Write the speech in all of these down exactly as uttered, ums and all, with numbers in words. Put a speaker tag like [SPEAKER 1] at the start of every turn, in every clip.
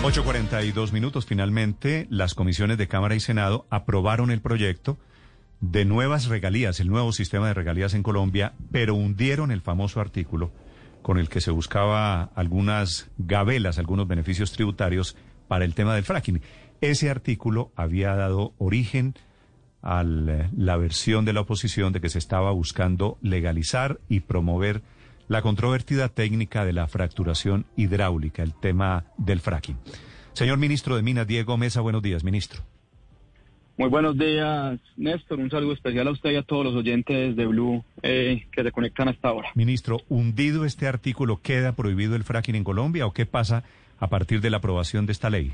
[SPEAKER 1] ocho cuarenta y dos minutos. Finalmente, las comisiones de Cámara y Senado aprobaron el proyecto de nuevas regalías, el nuevo sistema de regalías en Colombia, pero hundieron el famoso artículo con el que se buscaba algunas gabelas, algunos beneficios tributarios para el tema del fracking. Ese artículo había dado origen a la versión de la oposición de que se estaba buscando legalizar y promover la controvertida técnica de la fracturación hidráulica, el tema del fracking. Señor ministro de Minas, Diego Mesa, buenos días, ministro.
[SPEAKER 2] Muy buenos días, Néstor. Un saludo especial a usted y a todos los oyentes de Blue eh, que se conectan hasta ahora.
[SPEAKER 1] Ministro, ¿hundido este artículo, queda prohibido el fracking en Colombia o qué pasa a partir de la aprobación de esta ley?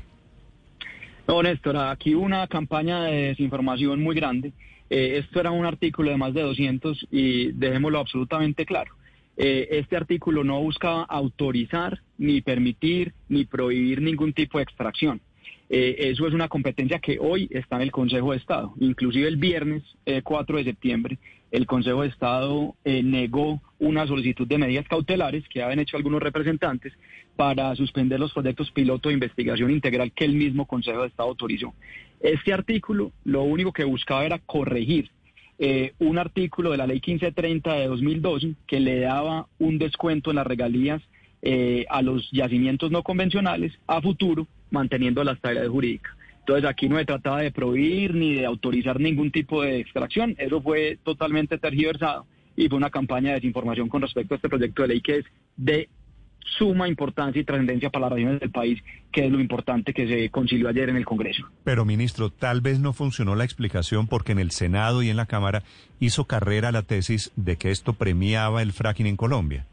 [SPEAKER 2] No, Néstor, aquí hubo una campaña de desinformación muy grande. Eh, esto era un artículo de más de doscientos y dejémoslo absolutamente claro. Eh, este artículo no buscaba autorizar, ni permitir, ni prohibir ningún tipo de extracción. Eh, eso es una competencia que hoy está en el Consejo de Estado. Inclusive el viernes eh, cuatro de septiembre, el Consejo de Estado eh, negó una solicitud de medidas cautelares que habían hecho algunos representantes para suspender los proyectos piloto de investigación integral que el mismo Consejo de Estado autorizó. Este artículo lo único que buscaba era corregir Eh, un artículo de la ley quince treinta de dos mil doce que le daba un descuento en las regalías eh, a los yacimientos no convencionales a futuro, manteniendo la estabilidad jurídica. Entonces aquí no se trataba de prohibir ni de autorizar ningún tipo de extracción, eso fue totalmente tergiversado y fue una campaña de desinformación con respecto a este proyecto de ley que es de suma importancia y trascendencia para las regiones del país, que es lo importante que se concilió ayer en el Congreso.
[SPEAKER 1] Pero, ministro, tal vez no funcionó la explicación porque en el Senado y en la Cámara hizo carrera la tesis de que esto premiaba el fracking en Colombia.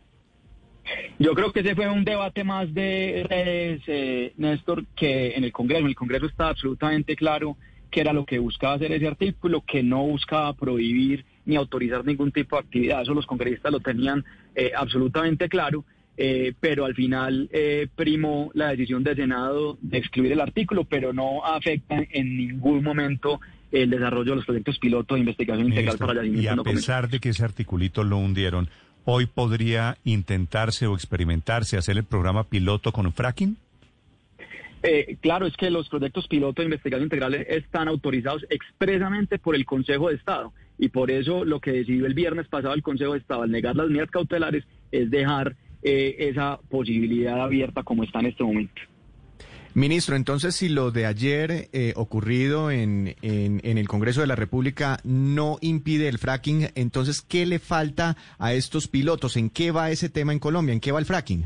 [SPEAKER 2] Yo creo que ese fue un debate más de redes, eh, Néstor, que en el Congreso. En el Congreso está absolutamente claro que era lo que buscaba hacer ese artículo, que no buscaba prohibir ni autorizar ningún tipo de actividad. Eso los congresistas lo tenían eh, absolutamente claro. Eh, pero al final eh, primó la decisión del Senado de excluir el artículo, pero no afecta en ningún momento el desarrollo de los proyectos piloto de investigación integral
[SPEAKER 1] Ministro,
[SPEAKER 2] para yacimientos no convencionales.
[SPEAKER 1] Y a pesar de que ese articulito lo hundieron, ¿hoy podría intentarse o experimentarse hacer el programa piloto con fracking?
[SPEAKER 2] Eh, claro, es que los proyectos piloto de investigación integral están autorizados expresamente por el Consejo de Estado y por eso lo que decidió el viernes pasado el Consejo de Estado al negar las medidas cautelares es dejar Eh, esa posibilidad abierta como está en este momento.
[SPEAKER 3] Ministro, entonces si lo de ayer eh, ocurrido en, en, en el Congreso de la República no impide el fracking, entonces ¿qué le falta a estos pilotos? ¿En qué va ese tema en Colombia? ¿En qué va el fracking?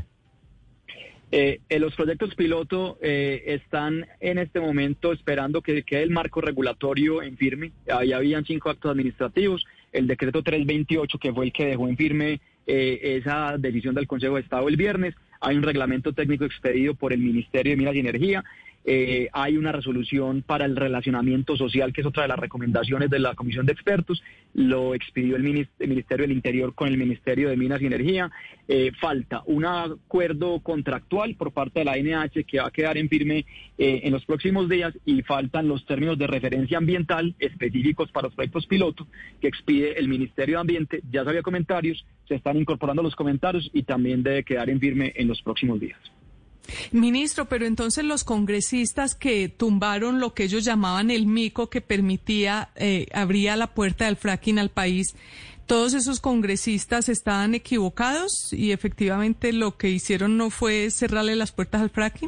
[SPEAKER 2] Eh, eh, los proyectos piloto eh, están en este momento esperando que quede el marco regulatorio en firme. Ahí habían cinco actos administrativos, el decreto trescientos veintiocho que fue el que dejó en firme eh, esa decisión del Consejo de Estado el viernes. Hay un reglamento técnico expedido por el Ministerio de Minas y Energía. Eh, hay una resolución para el relacionamiento social, que es otra de las recomendaciones de la Comisión de Expertos, lo expidió el, Minist- el Ministerio del Interior con el Ministerio de Minas y Energía. Eh, falta un acuerdo contractual por parte de la A N H que va a quedar en firme eh, en los próximos días y faltan los términos de referencia ambiental específicos para los proyectos piloto que expide el Ministerio de Ambiente. Ya sabía comentarios, se están incorporando los comentarios y también debe quedar en firme en los próximos días.
[SPEAKER 4] Ministro, pero entonces los congresistas que tumbaron lo que ellos llamaban el mico que permitía, eh, abría la puerta del fracking al país, ¿todos esos congresistas estaban equivocados y efectivamente lo que hicieron no fue cerrarle las puertas al fracking?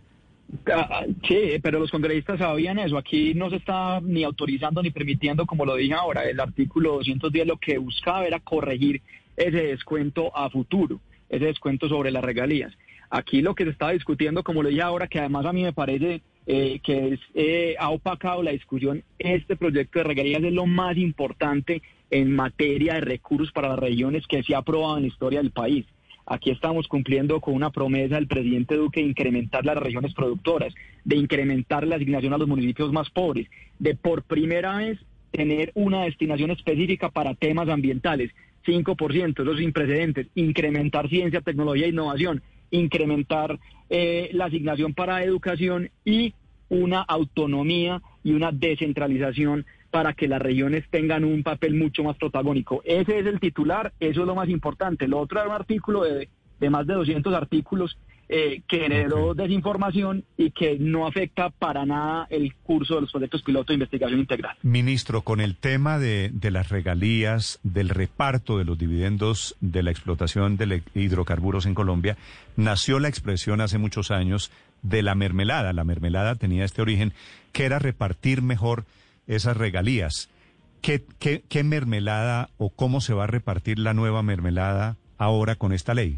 [SPEAKER 2] Ah, sí, pero los congresistas sabían eso. Aquí no se está ni autorizando ni permitiendo, como lo dije ahora. El artículo doscientos diez lo que buscaba era corregir ese descuento a futuro, ese descuento sobre las regalías. Aquí lo que se estaba discutiendo, como lo dije ahora, que además a mí me parece eh, que es, eh, ha opacado la discusión, este proyecto de regalías es lo más importante en materia de recursos para las regiones que se ha aprobado en la historia del país. Aquí estamos cumpliendo con una promesa del presidente Duque de incrementar las regiones productoras, de incrementar la asignación a los municipios más pobres, de por primera vez tener una destinación específica para temas ambientales, cinco por ciento, eso es sin precedentes, incrementar ciencia, tecnología e innovación, incrementar eh, la asignación para educación y una autonomía y una descentralización para que las regiones tengan un papel mucho más protagónico. Ese es el titular, eso es lo más importante. Lo otro era un artículo de, de más de doscientos artículos eh, que generó
[SPEAKER 1] Okay.
[SPEAKER 2] desinformación y que no afecta para nada el curso de los proyectos piloto de investigación integral.
[SPEAKER 1] Ministro, con el tema de, de las regalías, del reparto de los dividendos de la explotación de le- hidrocarburos en Colombia, nació la expresión hace muchos años de la mermelada. La mermelada tenía este origen, que era repartir mejor esas regalías. ¿Qué, qué, qué mermelada o cómo se va a repartir la nueva mermelada ahora con esta ley?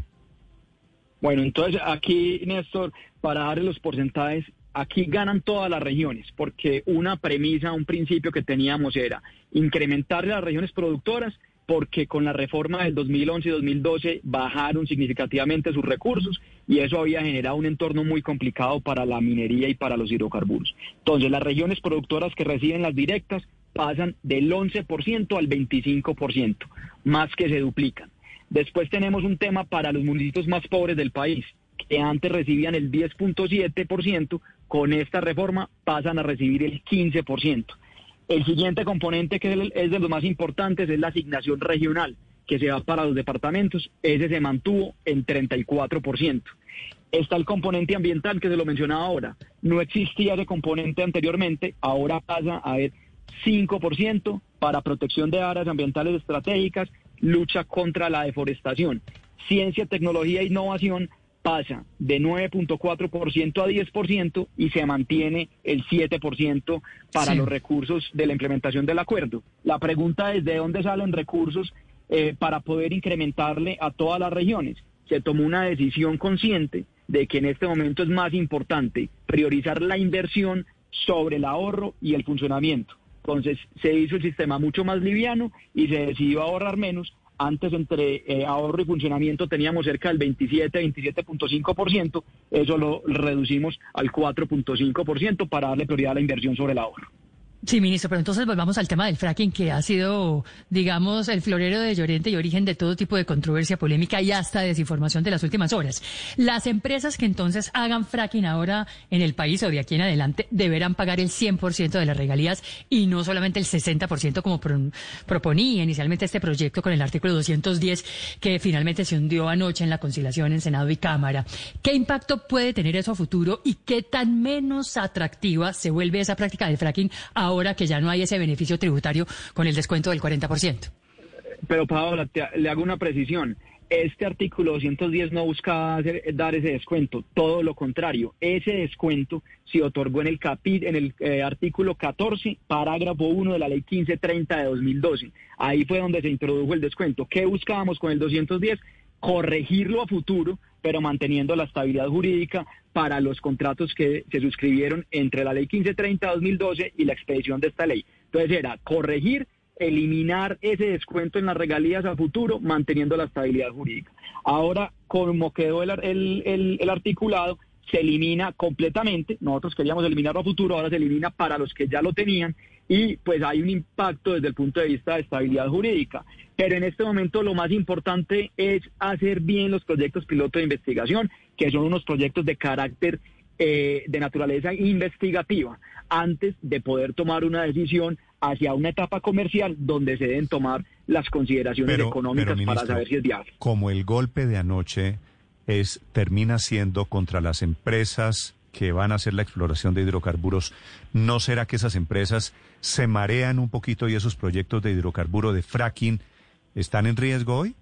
[SPEAKER 2] Bueno, entonces aquí, Néstor, para darle los porcentajes, aquí ganan todas las regiones, porque una premisa, un principio que teníamos era incrementar las regiones productoras, porque con la reforma del dos mil once y dos mil doce bajaron significativamente sus recursos y eso había generado un entorno muy complicado para la minería y para los hidrocarburos. Entonces, las regiones productoras que reciben las directas pasan del once por ciento al veinticinco por ciento, más que se duplican. Después tenemos un tema para los municipios más pobres del país, que antes recibían el diez punto siete por ciento, con esta reforma pasan a recibir el quince por ciento. El siguiente componente, que es, el, es de los más importantes, es la asignación regional, que se va para los departamentos. Ese se mantuvo en treinta y cuatro por ciento. Está el componente ambiental, que se lo mencionaba ahora. No existía ese componente anteriormente, ahora pasa a haber cinco por ciento para protección de áreas ambientales estratégicas, lucha contra la deforestación. Ciencia, tecnología e innovación pasa de nueve punto cuatro por ciento a diez por ciento y se mantiene el siete por ciento para
[SPEAKER 5] Sí.
[SPEAKER 2] los recursos de la implementación del acuerdo. La pregunta es de dónde salen recursos eh, para poder incrementarle a todas las regiones. Se tomó una decisión consciente de que en este momento es más importante priorizar la inversión sobre el ahorro y el funcionamiento. Entonces se hizo el sistema mucho más liviano y se decidió ahorrar menos. Antes entre eh, ahorro y funcionamiento teníamos cerca del veintisiete, veintisiete punto cinco por ciento, eso lo reducimos al cuatro punto cinco por ciento para darle prioridad a la inversión sobre el ahorro.
[SPEAKER 5] Sí, ministro, pero entonces volvamos al tema del fracking, que ha sido, digamos, el florero de Llorente y origen de todo tipo de controversia, polémica y hasta desinformación de las últimas horas. Las empresas que entonces hagan fracking ahora en el país o de aquí en adelante deberán pagar el cien por ciento de las regalías y no solamente el sesenta por ciento como pro, proponía inicialmente este proyecto con el artículo doscientos diez que finalmente se hundió anoche en la conciliación en Senado y Cámara. ¿Qué impacto puede tener eso a futuro y qué tan menos atractiva se vuelve esa práctica del fracking ahora que ya no hay ese beneficio tributario con el descuento del cuarenta por ciento?
[SPEAKER 2] Pero Paola, te, le hago una precisión. Este artículo doscientos diez no busca hacer, dar ese descuento, todo lo contrario. Ese descuento se otorgó en el capi, en el eh, artículo catorce, parágrafo uno de la ley quince treinta de dos mil doce. Ahí fue donde se introdujo el descuento. ¿Qué buscábamos con el doscientos diez? Corregirlo a futuro, pero manteniendo la estabilidad jurídica para los contratos que se suscribieron entre la ley quince treinta de dos mil doce y la expedición de esta ley. Entonces era corregir, eliminar ese descuento en las regalías a futuro, manteniendo la estabilidad jurídica. Ahora, como quedó el, el, el, el articulado, se elimina completamente. Nosotros queríamos eliminarlo a futuro, ahora se elimina para los que ya lo tenían y pues hay un impacto desde el punto de vista de estabilidad jurídica. Pero en este momento lo más importante es hacer bien los proyectos piloto de investigación, que son unos proyectos de carácter eh, de naturaleza investigativa, antes de poder tomar una decisión hacia una etapa comercial donde se deben tomar las consideraciones
[SPEAKER 1] Pero,
[SPEAKER 2] económicas
[SPEAKER 1] pero, ministro,
[SPEAKER 2] para saber si es viable.
[SPEAKER 1] Como el golpe de anoche es termina siendo contra las empresas que van a hacer la exploración de hidrocarburos, ¿no será que esas empresas se marean un poquito y esos proyectos de hidrocarburo, de fracking, están en riesgo hoy?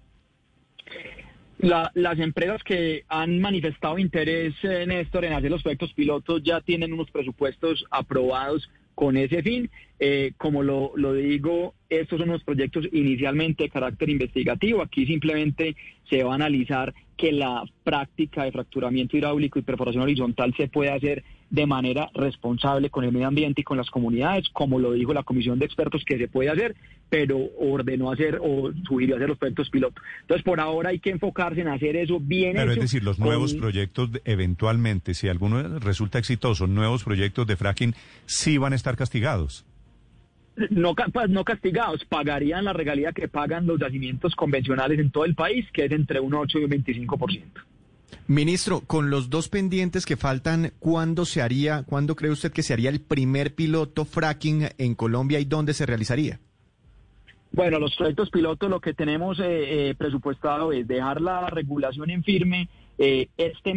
[SPEAKER 2] La, las empresas que han manifestado interés, eh, Néstor, en hacer los proyectos pilotos ya tienen unos presupuestos aprobados con ese fin. Eh, como lo, lo digo, estos son unos proyectos inicialmente de carácter investigativo. Aquí simplemente se va a analizar que la práctica de fracturamiento hidráulico y perforación horizontal se puede hacer de manera responsable con el medio ambiente y con las comunidades, como lo dijo la comisión de expertos que se puede hacer, pero ordenó hacer o sugirió hacer los proyectos piloto. Entonces, por ahora hay que enfocarse en hacer eso bien
[SPEAKER 1] Pero
[SPEAKER 2] hecho.
[SPEAKER 1] es decir, los
[SPEAKER 2] con...
[SPEAKER 1] nuevos proyectos, eventualmente, si alguno resulta exitoso, nuevos proyectos de fracking, sí van a estar castigados.
[SPEAKER 2] No, pues, no castigados, pagarían la regalía que pagan los yacimientos convencionales en todo el país, que es entre un ocho y un veinticinco por ciento.
[SPEAKER 3] Ministro, con los dos pendientes que faltan, ¿cuándo se haría, cuándo cree usted que se haría el primer piloto fracking en Colombia y dónde se realizaría?
[SPEAKER 2] Bueno, los proyectos pilotos lo que tenemos eh, eh, presupuestado es dejar la regulación en firme eh, este mes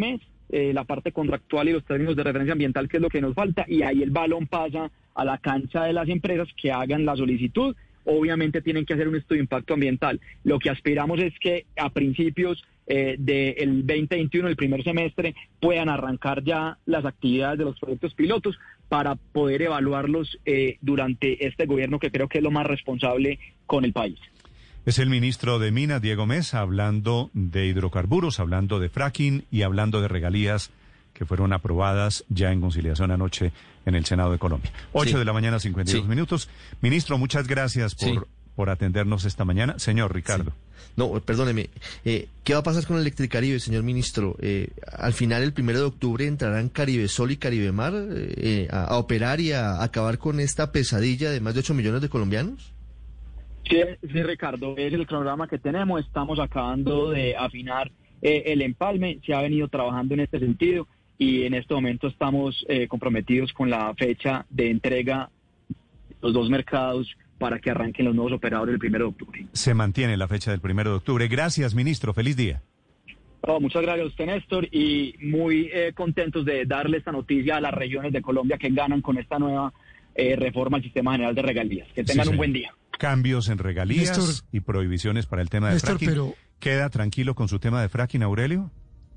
[SPEAKER 2] eh, la parte contractual y los términos de referencia ambiental, que es lo que nos falta, y ahí el balón pasa a la cancha de las empresas que hagan la solicitud. Obviamente tienen que hacer un estudio de impacto ambiental. Lo que aspiramos es que a principios eh, del veinte veintiuno, el primer semestre, puedan arrancar ya las actividades de los proyectos pilotos para poder evaluarlos eh, durante este gobierno, que creo que es lo más responsable con el país.
[SPEAKER 1] Es el ministro de Minas, Diego Mesa, hablando de hidrocarburos, hablando de fracking y hablando de regalías que fueron aprobadas ya en conciliación anoche en el Senado de Colombia. Ocho sí. de la mañana, cincuenta y dos sí. minutos. Ministro, muchas gracias por, sí. por atendernos esta mañana. Señor Ricardo.
[SPEAKER 6] Sí. No, perdóneme. Eh, ¿Qué va a pasar con Electricaribe, señor ministro? Eh, al final, el primero de octubre, ¿entrarán Caribesol y Caribemar eh, a, a operar y a, a acabar con esta pesadilla de más de ocho millones de colombianos?
[SPEAKER 2] Sí, sí, Ricardo, es el cronograma que tenemos. Estamos acabando de afinar eh, el empalme. Se ha venido trabajando en este sentido. Y en este momento estamos eh, comprometidos con la fecha de entrega de los dos mercados para que arranquen los nuevos operadores el primero de octubre.
[SPEAKER 1] Se mantiene la fecha del primero de octubre. Gracias, ministro. Feliz día.
[SPEAKER 2] Oh, muchas gracias a usted, Néstor, y muy eh, contentos de darle esta noticia a las regiones de Colombia que ganan con esta nueva eh, reforma al Sistema General de Regalías. Que tengan sí, un buen día.
[SPEAKER 1] Cambios en regalías Néstor, y prohibiciones para el tema de Néstor, fracking. Pero... ¿Queda tranquilo con su tema de fracking, Aurelio?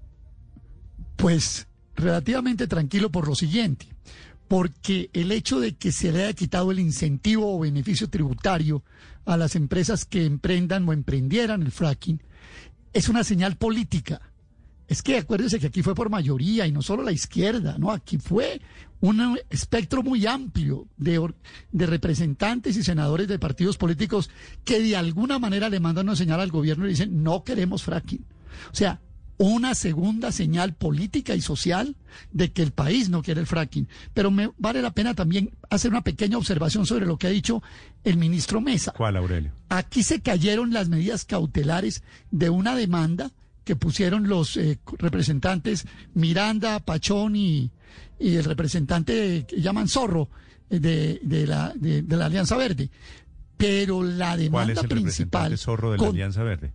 [SPEAKER 7] Pues... relativamente tranquilo por lo siguiente, porque el hecho de que se le haya quitado el incentivo o beneficio tributario a las empresas que emprendan o emprendieran el fracking es una señal política. Es que acuérdese que aquí fue por mayoría y no solo la izquierda, no, aquí fue un espectro muy amplio de, de representantes y senadores de partidos políticos que de alguna manera le mandan una señal al gobierno y dicen no queremos fracking. O sea, una segunda señal política y social de que el país no quiere el fracking. Pero me vale la pena también hacer una pequeña observación sobre lo que ha dicho el ministro Mesa.
[SPEAKER 1] ¿Cuál, Aurelio?
[SPEAKER 7] Aquí se cayeron las medidas cautelares de una demanda que pusieron los eh, representantes Miranda, Pachón y, y el representante que llaman Zorro de, de, la, de, de la Alianza Verde. Pero la demanda
[SPEAKER 1] ¿Cuál es el
[SPEAKER 7] principal...
[SPEAKER 1] representante Zorro de la con, Alianza Verde?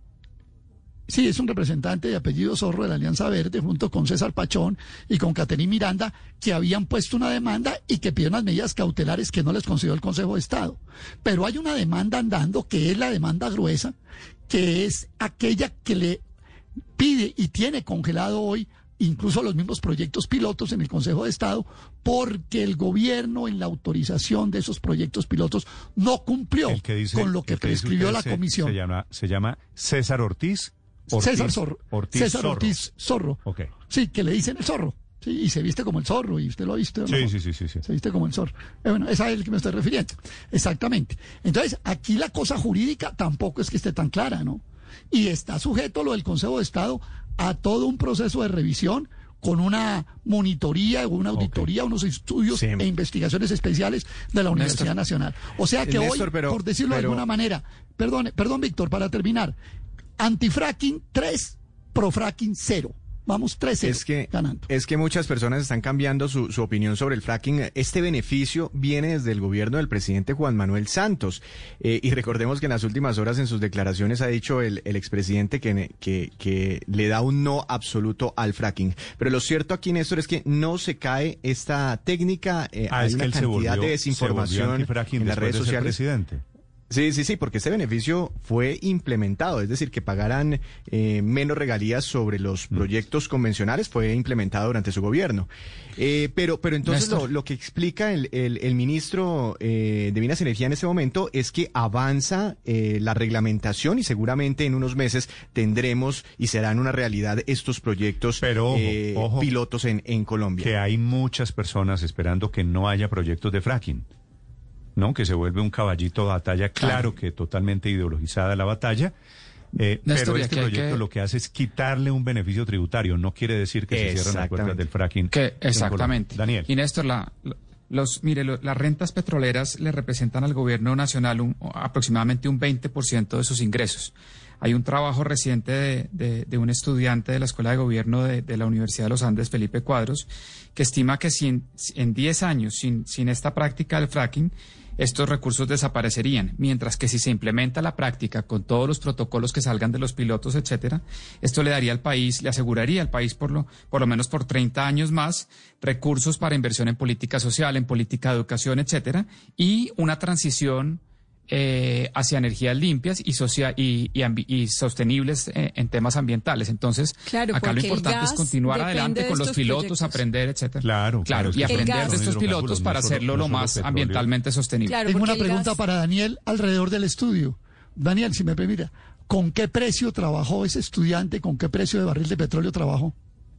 [SPEAKER 7] Sí, es un representante de apellido Zorro de la Alianza Verde, junto con César Pachón y con Caterín Miranda, que habían puesto una demanda y que pidieron las medidas cautelares que no les concedió el Consejo de Estado. Pero hay una demanda andando, que es la demanda gruesa, que es aquella que le pide y tiene congelado hoy incluso los mismos proyectos pilotos en el Consejo de Estado, porque el gobierno en la autorización de esos proyectos pilotos no cumplió el que dice, con lo que, que prescribió la
[SPEAKER 1] se,
[SPEAKER 7] comisión.
[SPEAKER 1] Se llama, se llama César Ortiz. Ortiz,
[SPEAKER 7] César Zorro.
[SPEAKER 1] Ortiz
[SPEAKER 7] César
[SPEAKER 1] Zorro.
[SPEAKER 7] Ortiz Zorro.
[SPEAKER 1] Okay.
[SPEAKER 7] Sí, que le dicen el zorro. Sí, y se viste como el zorro, y usted lo ha visto.
[SPEAKER 1] Sí,
[SPEAKER 7] ¿no?
[SPEAKER 1] sí, sí, sí, sí.
[SPEAKER 7] Se viste como el zorro. Eh, bueno, esa es el que me estoy refiriendo. Exactamente. Entonces, aquí la cosa jurídica tampoco es que esté tan clara, ¿no? Y está sujeto lo del Consejo de Estado a todo un proceso de revisión con una monitoría, una auditoría, okay. unos estudios sí. e investigaciones especiales de la Universidad Néstor. Nacional. O sea que Néstor, hoy, pero, por decirlo pero... de alguna manera, perdón, perdón, Víctor, para terminar, antifracking tres, profracking cero. Vamos tres cero
[SPEAKER 3] es que,
[SPEAKER 7] ganando.
[SPEAKER 3] Es que muchas personas están cambiando su, su opinión sobre el fracking. Este beneficio viene desde el gobierno del presidente Juan Manuel Santos. Eh, y recordemos que en las últimas horas en sus declaraciones ha dicho el, el expresidente que, que, que le da un no absoluto al fracking. Pero lo cierto aquí, Néstor, es que no se cae esta técnica. Eh,
[SPEAKER 1] ah,
[SPEAKER 3] hay
[SPEAKER 1] es
[SPEAKER 3] una
[SPEAKER 1] que
[SPEAKER 3] cantidad
[SPEAKER 1] volvió,
[SPEAKER 3] de desinformación en las redes sociales.
[SPEAKER 1] Presidente.
[SPEAKER 3] Sí, sí, sí, porque este beneficio fue implementado, es decir, que pagaran eh, menos regalías sobre los proyectos convencionales fue implementado durante su gobierno. Eh, pero, pero entonces lo, lo que explica el, el, el ministro eh, de Minas y Energía en este momento es que avanza eh, la reglamentación y seguramente en unos meses tendremos y serán una realidad estos proyectos
[SPEAKER 1] pero, ojo,
[SPEAKER 3] eh,
[SPEAKER 1] ojo,
[SPEAKER 3] pilotos en, en Colombia.
[SPEAKER 1] Que hay muchas personas esperando que no haya proyectos de fracking. ¿No? Que se vuelve un caballito de batalla, claro, claro. que totalmente ideologizada la batalla, eh, pero este proyecto que... lo que hace es quitarle un beneficio tributario, no quiere decir que se cierren las puertas del fracking.
[SPEAKER 8] Que, exactamente.
[SPEAKER 1] Daniel.
[SPEAKER 8] Y Néstor, la, los, mire, lo, las rentas petroleras le representan al gobierno nacional un, aproximadamente un veinte por ciento de sus ingresos. Hay un trabajo reciente de, de, de un estudiante de la Escuela de Gobierno de, de la Universidad de los Andes, Felipe Cuadros, que estima que si en, en diez años, sin, sin esta práctica del fracking, estos recursos desaparecerían, mientras que si se implementa la práctica con todos los protocolos que salgan de los pilotos, etcétera, esto le daría al país, le aseguraría al país por lo, por lo menos por treinta años más, recursos para inversión en política social, en política de educación, etcétera, y una transición Eh, hacia energías limpias y, social, y, y, y sostenibles eh, en temas ambientales. Entonces,
[SPEAKER 9] claro,
[SPEAKER 8] acá lo importante es continuar adelante con los pilotos, proyectos. aprender, etcétera.
[SPEAKER 1] Claro,
[SPEAKER 8] claro, y aprender de estos pilotos para
[SPEAKER 1] no solo,
[SPEAKER 8] hacerlo
[SPEAKER 1] no
[SPEAKER 8] lo más
[SPEAKER 1] petróleo.
[SPEAKER 8] ambientalmente sostenible.
[SPEAKER 9] Claro,
[SPEAKER 7] Tengo una pregunta
[SPEAKER 9] gas...
[SPEAKER 7] para Daniel alrededor del estudio. Daniel, si me permite, ¿con qué precio trabajó ese estudiante? ¿Con qué precio de barril de petróleo trabajó?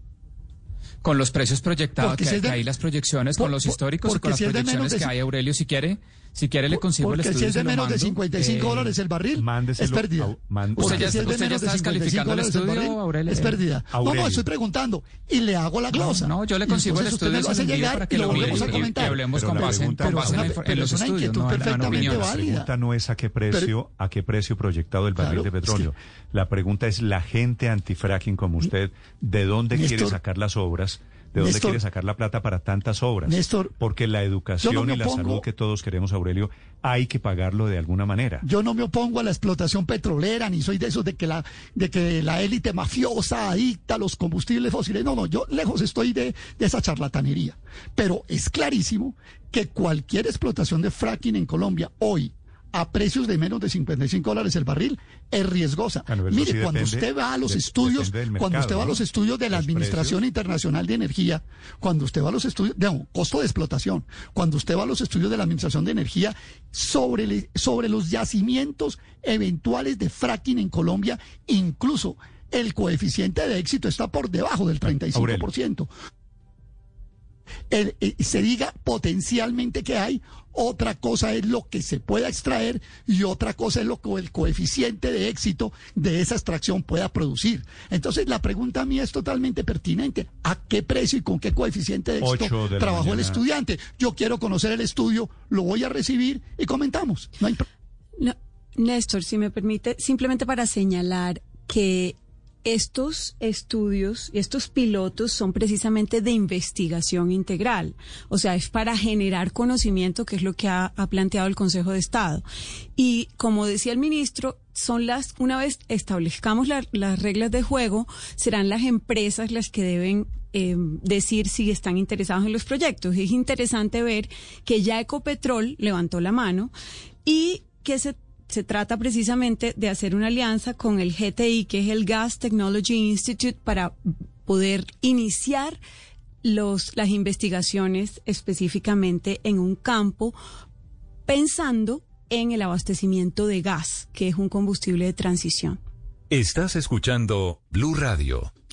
[SPEAKER 8] Con los precios proyectados, que,
[SPEAKER 7] si
[SPEAKER 8] que
[SPEAKER 7] de,
[SPEAKER 8] hay las proyecciones,
[SPEAKER 7] por,
[SPEAKER 8] con los históricos y con las
[SPEAKER 7] si
[SPEAKER 8] proyecciones
[SPEAKER 7] de,
[SPEAKER 8] que hay, Aurelio, si quiere, si quiere le consigo el
[SPEAKER 7] porque
[SPEAKER 8] estudio.
[SPEAKER 7] Porque si es de menos
[SPEAKER 8] mando,
[SPEAKER 7] de cincuenta y cinco
[SPEAKER 8] eh,
[SPEAKER 7] dólares el barril, es pérdida.
[SPEAKER 1] A, man,
[SPEAKER 8] ¿Usted ya,
[SPEAKER 7] si es de
[SPEAKER 8] usted ya
[SPEAKER 7] menos
[SPEAKER 8] está
[SPEAKER 7] de cincuenta y cinco
[SPEAKER 8] descalificando el
[SPEAKER 7] dólares el
[SPEAKER 8] estudio,
[SPEAKER 7] barril,
[SPEAKER 8] Aurelio?
[SPEAKER 7] es pérdida.
[SPEAKER 1] Aurelio.
[SPEAKER 7] No, no, estoy preguntando y le hago la glosa.
[SPEAKER 8] No, no yo le consigo el estudio,
[SPEAKER 7] lo hace llegar
[SPEAKER 8] para que
[SPEAKER 7] y lo
[SPEAKER 8] lo
[SPEAKER 7] volvemos a
[SPEAKER 8] y,
[SPEAKER 7] comentar.
[SPEAKER 8] y hablemos
[SPEAKER 1] pero
[SPEAKER 8] con base,
[SPEAKER 1] pregunta,
[SPEAKER 8] con base
[SPEAKER 7] pero
[SPEAKER 8] en,
[SPEAKER 7] una,
[SPEAKER 8] en los
[SPEAKER 7] es una
[SPEAKER 8] estudios,
[SPEAKER 7] inquietud
[SPEAKER 8] no,
[SPEAKER 7] perfectamente
[SPEAKER 8] no
[SPEAKER 1] La pregunta no es a qué precio, pero, a qué precio proyectado el barril
[SPEAKER 7] claro,
[SPEAKER 1] de petróleo.
[SPEAKER 7] Es que,
[SPEAKER 1] la pregunta es la gente antifracking como usted, ¿de dónde
[SPEAKER 7] Néstor,
[SPEAKER 1] quiere sacar las obras? ¿De dónde
[SPEAKER 7] Néstor,
[SPEAKER 1] quiere sacar la plata para tantas obras?
[SPEAKER 7] Néstor,
[SPEAKER 1] porque la educación
[SPEAKER 7] no
[SPEAKER 1] y la
[SPEAKER 7] opongo,
[SPEAKER 1] salud que todos queremos, Aurelio, hay que pagarlo de alguna manera.
[SPEAKER 7] Yo no me opongo a la explotación petrolera, ni soy de esos de que la de que la élite mafiosa adicta a los combustibles fósiles. No, no, yo lejos estoy de, de esa charlatanería. Pero es clarísimo que cualquier explotación de fracking en Colombia hoy, a precios de menos de cincuenta y cinco dólares el barril, es riesgosa.
[SPEAKER 1] Bueno,
[SPEAKER 7] Mire,
[SPEAKER 1] sí
[SPEAKER 7] cuando
[SPEAKER 1] depende,
[SPEAKER 7] usted va a los
[SPEAKER 1] de,
[SPEAKER 7] estudios,
[SPEAKER 1] mercado,
[SPEAKER 7] cuando usted va a los
[SPEAKER 1] ¿no?
[SPEAKER 7] estudios de la
[SPEAKER 1] los
[SPEAKER 7] Administración
[SPEAKER 1] precios.
[SPEAKER 7] Internacional de Energía, cuando usted va a los estudios, no, costo de explotación, cuando usted va a los estudios de la Administración de Energía sobre, le, sobre los yacimientos eventuales de fracking en Colombia, incluso el coeficiente de éxito está por debajo del treinta y cinco por ciento. El, eh, se diga potencialmente que hay, otra cosa es lo que se pueda extraer y otra cosa es lo que el coeficiente de éxito de esa extracción pueda producir. Entonces la pregunta mía es totalmente pertinente. ¿A qué precio y con qué coeficiente de éxito
[SPEAKER 1] de
[SPEAKER 7] trabajó
[SPEAKER 1] mañana.
[SPEAKER 7] el estudiante? Yo quiero conocer el estudio, lo voy a recibir y comentamos. No hay pro-
[SPEAKER 9] no, Néstor, si me permite, simplemente para señalar que estos estudios y estos pilotos son precisamente de investigación integral, o sea, es para generar conocimiento, que es lo que ha, ha planteado el Consejo de Estado. Y como decía el ministro, son las, una vez establezcamos la, las reglas de juego, serán las empresas las que deben eh, decir si están interesados en los proyectos. Y es interesante ver que ya Ecopetrol levantó la mano y que se Se trata precisamente de hacer una alianza con el G T I, que es el Gas Technology Institute, para poder iniciar los, las investigaciones específicamente en un campo pensando en el abastecimiento de gas, que es un combustible de transición.
[SPEAKER 10] Estás escuchando Blue Radio.